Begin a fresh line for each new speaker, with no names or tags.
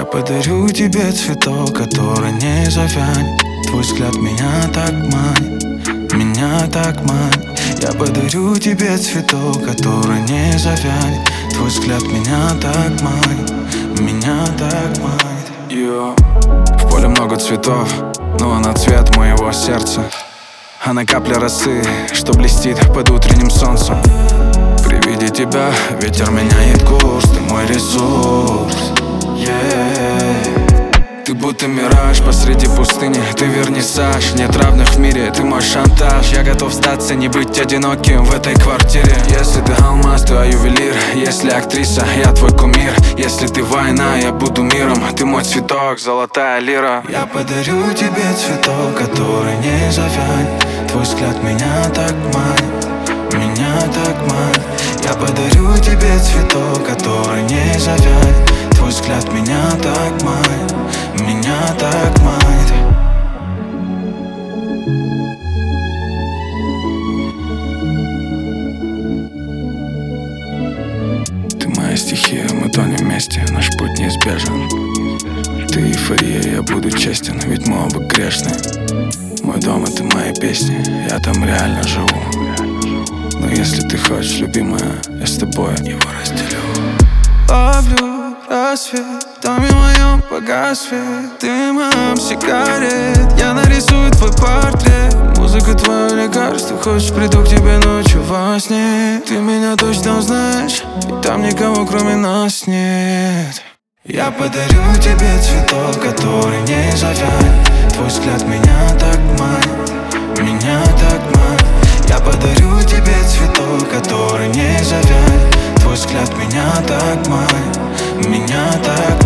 подарю тебе цветок, который не завянет. Твой взгляд меня так манит, меня так манит. Я подарю тебе цветок, который не завянет. Твой взгляд меня так манит, меня так манит. В поле много цветов, но она цвет моего сердца. Она капля росы, что блестит под утренним солнцем. При виде тебя ветер меняет курс, ты мой ресурс. Ты будто мираж посреди пустыни, ты вернисаж. Нет равных в мире, ты мой шантаж. Я готов сдаться, не быть одиноким в этой квартире. Если ты алмаз, то я ювелир. Если актриса, я твой кумир. Если ты война, я буду миром. Ты мой цветок, золотая лира. Я подарю тебе цветок, который не завянет. Твой взгляд меня так манит, меня так манит. Я подарю тебе цветок, который не завянет. Твой взгляд меня так манит, меня так манит. Ты моя стихия, мы тонем вместе, наш путь неизбежен. Ты эйфория, я буду честен, ведь мы оба грешны. Мой дом — это мои песни, я там реально живу. Но если ты хочешь, любимая, я с тобой его разделю. Ловлю рассвет, в доме моем погас свет. Дымом сигарет, я нарисую твой портрет. Музыка — твое лекарство, хочешь, приду к тебе ночью во сне. Ты меня точно узнаешь, и там никого кроме нас нет. Я подарю тебе цветок, который не завянет. Твой взгляд меня так манит, меня так манит. Я подарю тебе цветок, который не завянет. Твой взгляд меня так манит, меня так